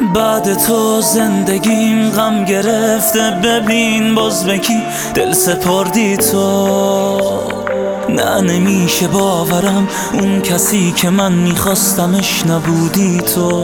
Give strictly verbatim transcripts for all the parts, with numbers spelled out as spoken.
بعد تو زندگیم غم گرفته، ببین باز به کی دل سپردی تو. نه نمیشه باورم اون کسی که من میخواستمش نبودی تو.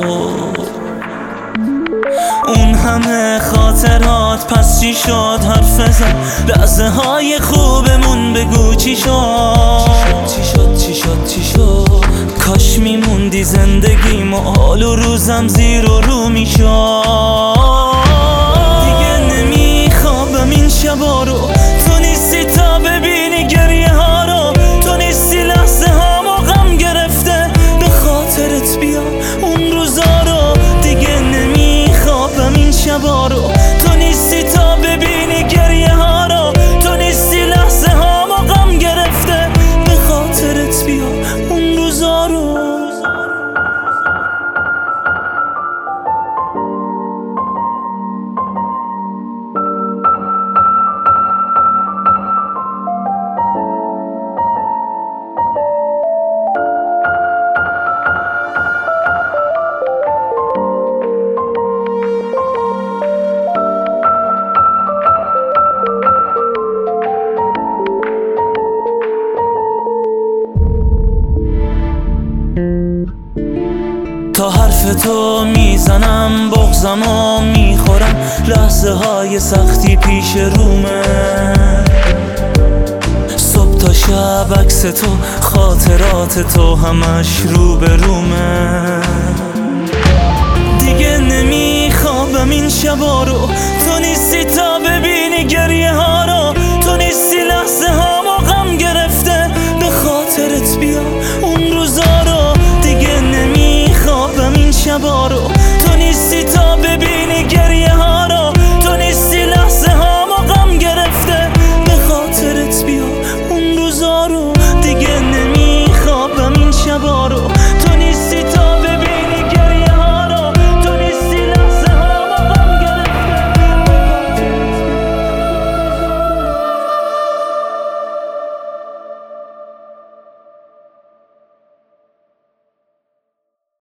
اون همه خاطرات پس چی شد؟ حرف زن لحظه های خوبمون بگو چی شد؟ چی شد چی شد چی شد؟ کاش میموندی زندگیم و حال و روزم زیر و رو میشد. دیگه نمیخوابم این شبا رو، تو نیستی تا ببینی گریه ها رو. تو نیستی لحظه هامو غم گرفته، به خاطرت بیام اون روزا رو. دیگه نمیخوابم این شبا رو، تو نیستی تا ببینی گریه ها رو. تو نیستی لحظه هامو غم گرفته، به خاطرت بیام اون روزا رو. تا حرف تو میزنم بغضمو میخورم، لحظه های سختی پیش رومه. صبح تا شب عکس تو، خاطرات تو همش رو به رومه. دیگه نمیخوابم این شبا رو، تو نیستی تا ببینی گریه ها رو. تو نیستی لحظه هامو غم گرفته، به خاطرت بیام اون روزا رو. دیگه نمیخوابم این شبا رو، تو نیستی تا ببینی گریه ها رو. تو نیستی لحظه هامو غم گرفته، به خاطرت بیام اون روزا رو. دیگه نمیخوابم این شبا رو،